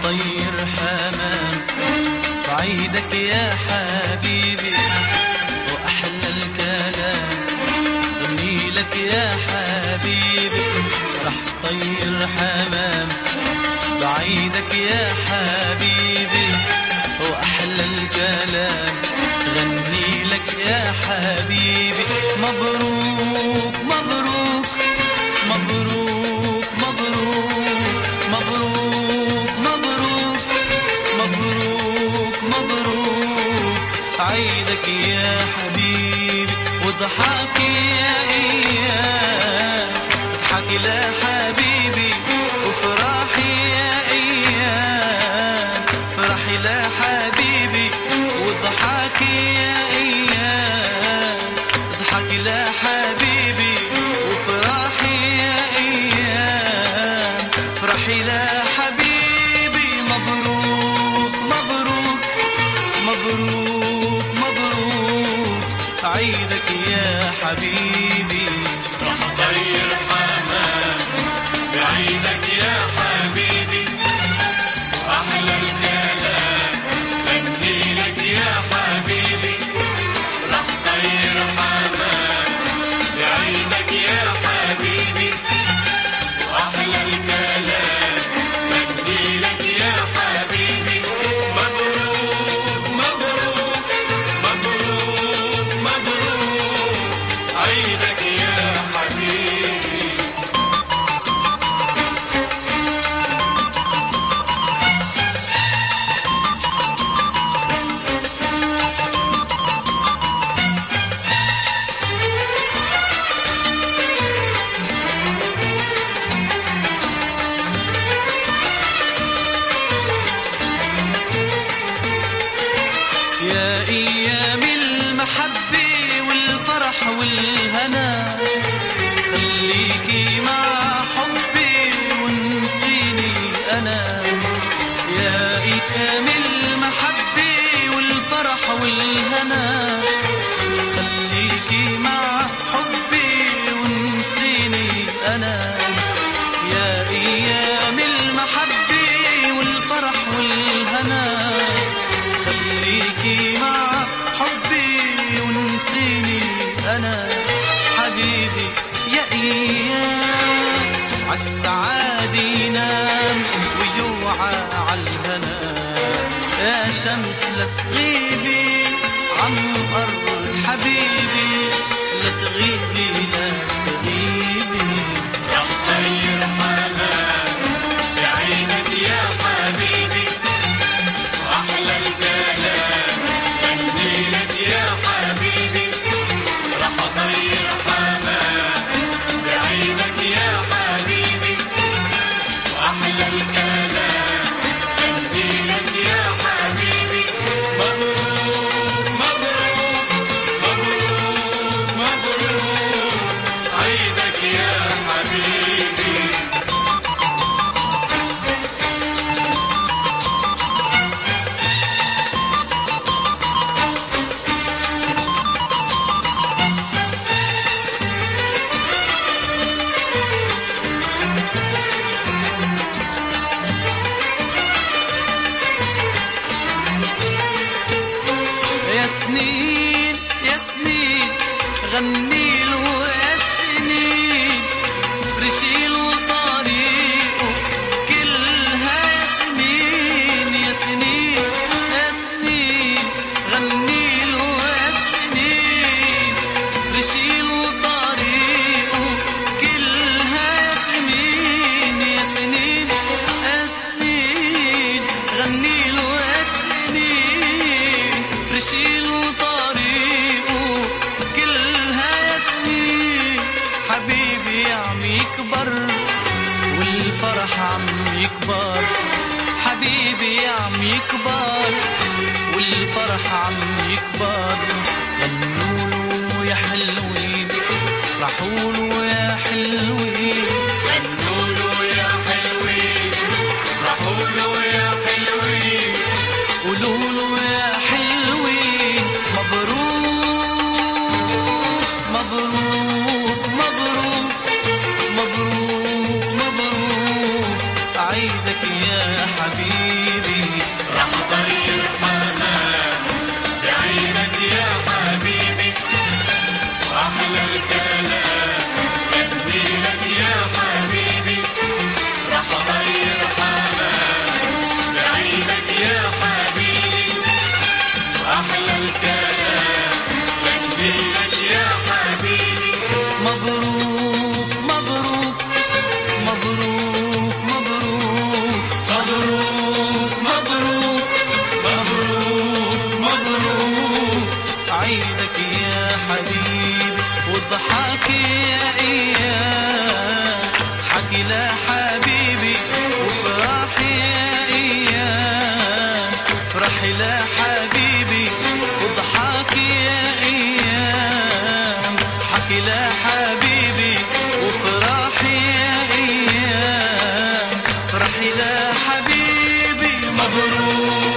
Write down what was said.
طير حمام بعيدك يا حبيبي، وأحلى الكلام غني لك يا حبيبي. رح طير حمام بعيدك يا حبيبي، وأحلى الكلام غني لك يا حبيبي. مبروك مبروك مبروك مبروك مبروك مبروك مبروك مبروك عيدك يا حبيبي. واضحكي يا ايام اضحكي لحبيبي، وفرحي يا ايام فرحي لحبيبي. واضحكي يا ايام اضحكي لحبيبي، وفرحي يا ايام فرحي لحبيبي. مبروك مبروك مبروك مبروك عيدك يا حبيبي. رح طير حمام بعيدك يا حبيبي، وأحلى الكلام غني لك يا حبيبي. رح طير حمام بعيدك يا حبيبي، وأحلى الكلام غني لك يا حبيبي. مبروك مبروك مبروك مبروك عيدك يا حبيبي. يا أيام المحبة والفرح والهنا، خليكي مع حبي ونسيني أنا. يا أيام المحبة والفرح والهنا، خليكي مع حبي ونسيني أنا. يا أيام المحبة والفرح والهنا، خليكي مع حبي ونسيني أنا. حبيبي يا أيام عالسعادة ينام ويوعى عالهنا. يا شمس لا تغيبي عن أرض حبيبي، لا تغيبي لا تغيبي. رح طير حمام بعيدك يا حبيبي، وأحلى الكلام غني لك يا حبيبي. رح طير حمام بعيدك يا حبيبي، وأحلى الكلام غني لك يا حبيبي. مبروك مبروك مبروك مبروك عيدك يا حبيبي. يا سنين يا سنين غني له يا سنين، فرشي له طريقه كلها يا سنين. يا سنين يا سنين غني له يا سنين، فرشي له طريقه كلها يا سنين. يا سنين يا سنين غني له يا سنين، فرشي له طريقه كلها يا سنين. حبيبي عم يكبر والفرح عم يكبر، حبيبي عم يكبر والفرح عم يكبر. غنوا يا حلوين افرحوا له يا حلوين. غنوا له يا حلوين، افرحوا له يا حلوين. قولوا له يا حلوين مبروك مبروك مبروك مبروك مبروك بعيدك يا حبيبي. راح طير حمام بعيدك يا حبيبي، وأحلى الكلام غني لك يا حبيبي. راح طير حمام بعيدك يا حبيبي، وأحلى الكلام غني لك يا حبيبي. مبروك مبروك مبروك مبروك مبروك مبروك مبروك مبروك عيدك يا حبيبي وضحك يا ايام حكي لا حبيبي وفرح يا ايام فرحي لا حبيبي وضحك يا ايام حكي لا حبيبي وفرحي يا ايام فرحي لا حبيبي. مبروك